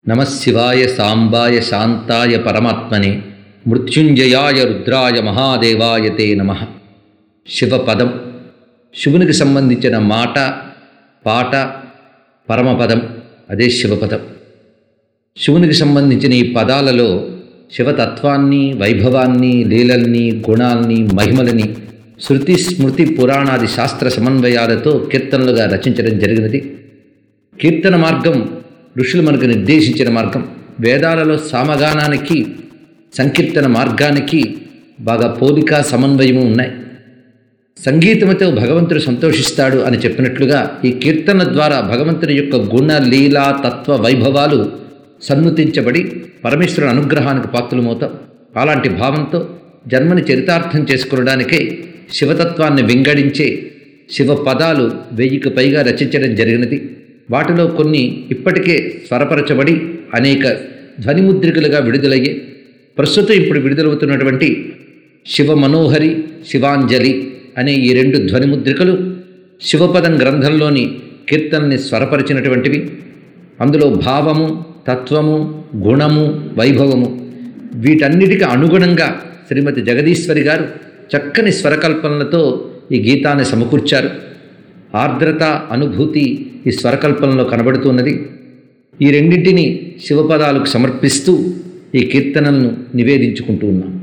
నమశివాయ సాంబాయ శాంతాయ పరమాత్మనే మృత్యుంజయాయ రుద్రాయ మహాదేవాయ తే నమః. శివపదం శివునికి సంబంధించిన మాట, పాట, పరమపదం, అదే శివపదం. శివునికి సంబంధించిన ఈ పదాలలో శివతత్వాన్ని, వైభవాన్ని, లీలల్ని, గుణాల్ని, మహిమలని శృతి స్మృతి పురాణాది శాస్త్ర సమన్వయాలతో కీర్తనలుగా రచించడం జరిగినది. కీర్తన మార్గం ఋషులు మనకు నిర్దేశించిన మార్గం. వేదాలలో సామగానానికి, సంకీర్తన మార్గానికి బాగా పోలిక, సమన్వయము ఉన్నాయి. సంగీతముతో భగవంతుడు సంతోషిస్తాడు అని చెప్పినట్లుగా ఈ కీర్తన ద్వారా భగవంతుని యొక్క గుణ, లీలా, తత్వ వైభవాలు సన్నుతించబడి పరమేశ్వరుని అనుగ్రహానికి పాత్రలమవుతాం. అలాంటి భావంతో జన్మని చరితార్థం చేసుకునడానికై శివతత్వాన్ని వింగడించే శివపదాలు 1000కి పైగా రచించడం జరిగినది. వాటిలో కొన్ని ఇప్పటికే స్వరపరచబడి అనేక ధ్వనిముద్రికలుగా విడుదలయ్యే. ప్రస్తుతం ఇప్పుడు విడుదలవుతున్నటువంటి శివ మనోహరి, శివాంజలి అనే ఈ 2 ధ్వనిముద్రికలు శివపదం గ్రంథంలోని కీర్తనని స్వరపరిచినటువంటివి. అందులో భావము, తత్వము, గుణము, వైభవము వీటన్నిటికీ అనుగుణంగా శ్రీమతి జగదీశ్వరి గారు చక్కని స్వరకల్పనలతో ఈ గీతాన్ని సమకూర్చారు. ఆర్ద్రత, అనుభూతి ఈ స్వరకల్పనలో కనబడుతున్నది. ఈ రెండింటినీ శివపదాలకు సమర్పిస్తూ ఈ కీర్తనలను నివేదించుకుంటూ ఉన్నాం.